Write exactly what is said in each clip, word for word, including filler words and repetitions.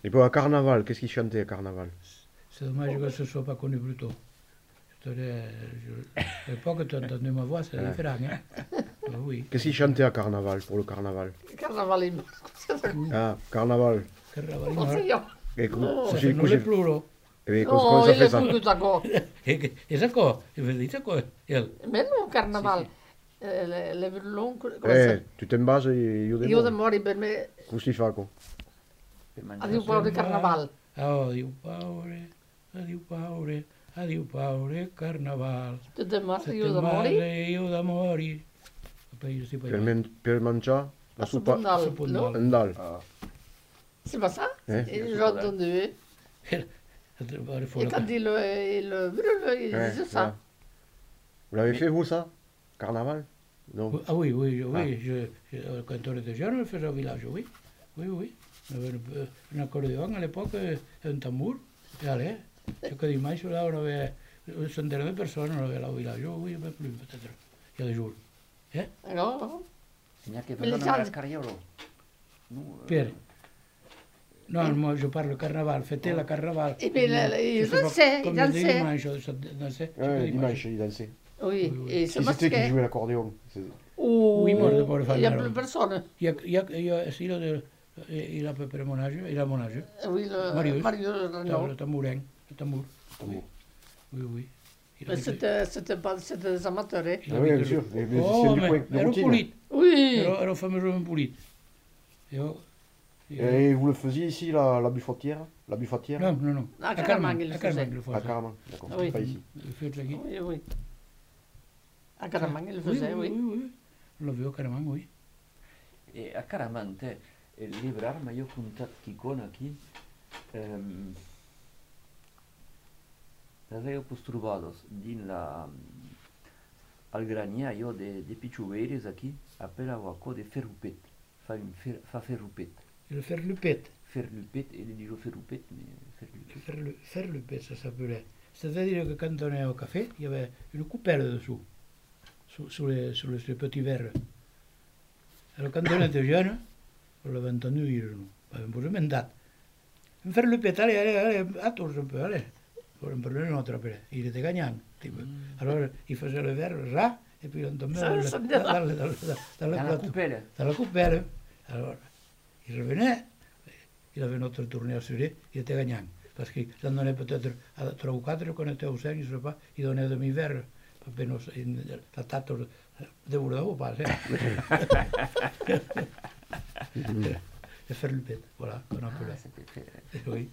Et pour un carnaval, qu'est-ce qu'ils chantaient à carnaval? C'est dommage que ce ne soit pas connu plus tôt. Je te l'ai- je- À l'époque, tu as entendu ma voix, c'est Ouais. différent. Hein? Euh, oui. Qu'est-ce qu'ils chantaient à carnaval, pour le carnaval? Carnaval Ah, carnaval. Carnaval, non so io. Et comment, Oh, comment, Ça fait comment, non le pluro. eh, comment- comment No, ça il fait è ça? tutto da co. E e sa co? E vedete co? El. Ma non carnaval. Eh, Le le verlon, come Eh, se- tu t'embasi io io devo. de mori per me Come si fa? co? Per a mangiare di un po' di carnaval. Adiu paure, adiu paure, adiu paure, carnaval. Tu de mori, Se io te de mori. male, io da mori. Poi si poi Per, men- per mangiare la A soupe Supundal, Supundal. no? en dal. Ah, C'est pas ça? Eh? Et j'ai entendu. Et quand il le, il le brûle, il Ouais, disait voilà. ça. Vous l'avez fait vous ça? Carnaval? Non. Ah oui, oui, oui. Je, je, quand on était jeune, on le faisait au village, oui. Oui, oui. On avait un, un accordéon à l'époque et un tambour. Et allez, chaque dimanche, là, on avait une centaine de personnes, on avait là au village. Oui, un peu plus, peut-être, il y a des jours. No? Signa che Me le facevano chanti. il cariolo. No, eh, Pierre. Non, moi je parle carnaval, fêter le carnaval. Et puis, le- le- il Je sais pas dansait, il combien de dansait. dimanches ça dansait, chaque Ouais, dimanche. dimanche, il dansait. Oui, Oui, oui. et se Qui c'était qui masquait. jouait l'accordéon? C'est- Ou Oui, moi, je peux le faire il y a là. plus personne. Il y a, il y a, il y a, il a, de- il a à peu près mon âge, il a mon âge. Oui, le Marius. Mario Le, Renaud. le tambourin, le tambour. Tambour. Oui, oui. Il Mais avait- c'était c'était pas c'était des amateurs. hein. il Ah avait oui, de- bien sûr. Mais, mais Oh, c'est du mais point de era un routine. pulit. Oui. Era, era un fameux un pulit. Io, io- Et vous le faisiez ici, la, la buffetière? La buffetière? Non, non, non. À À Caramangue, Caramangue, il le à Caramangue, faisait. le Ah, faisait. carrément. D'accord. Ah oui. Pas ici. Il fait là-dessus. Oui, oui. À Caramangue, il le Oui, faisait, oui, oui. oui, oui. L'ho vu a Caramangue, oui. E a Caramante, il livrar, ma io ho contato Chicona qui, ehm, avevo postruvados din la al graniaio de, de pichuveires aqui, appela o aco de ferrupet, fa, un fer, fa ferrupet. Il faire le pet. Ferlupet, il dit ferrupet, mais ferlupet. Faire le, faire le pet, ça s'appelait. C'est-à-dire que quand on est au café, il y avait une coupelle dessous, sous, sous, les, sous les, les petits verres. Alors quand on était jeune, on l'avait entendu dire, nous, pas un peu mendat. Faire le pet, allez, allez, allez, attends un peu, allez. Pour en prendre une autre après. Il était gagnant. Type. Alors il faisait le verre, là, et puis on tombait Ça, dans, le, ça dans, me dit là. dans, le- dans, le- dans le Dans la plateau. coupelle. Dans la coupelle. Alors, il revenait, il avait notre tournée assurée, il était gagnant. Parce qu'il en donnait peut-être à trois ou quatre qu'on était au sein, je ne sais pas, il donnait demi-verre. Parce que la tarte de boulot, pas. Et faire le pet, voilà, qu'on Ah, appelait. c'était très... Oui.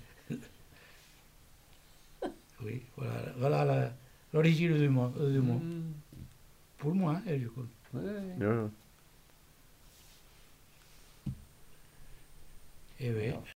Oui, voilà, voilà la- l'origine du mot. Du mot. Mm. Pour moi, hein, je crois. Ouais, ouais. Ja, ja. Eh oui.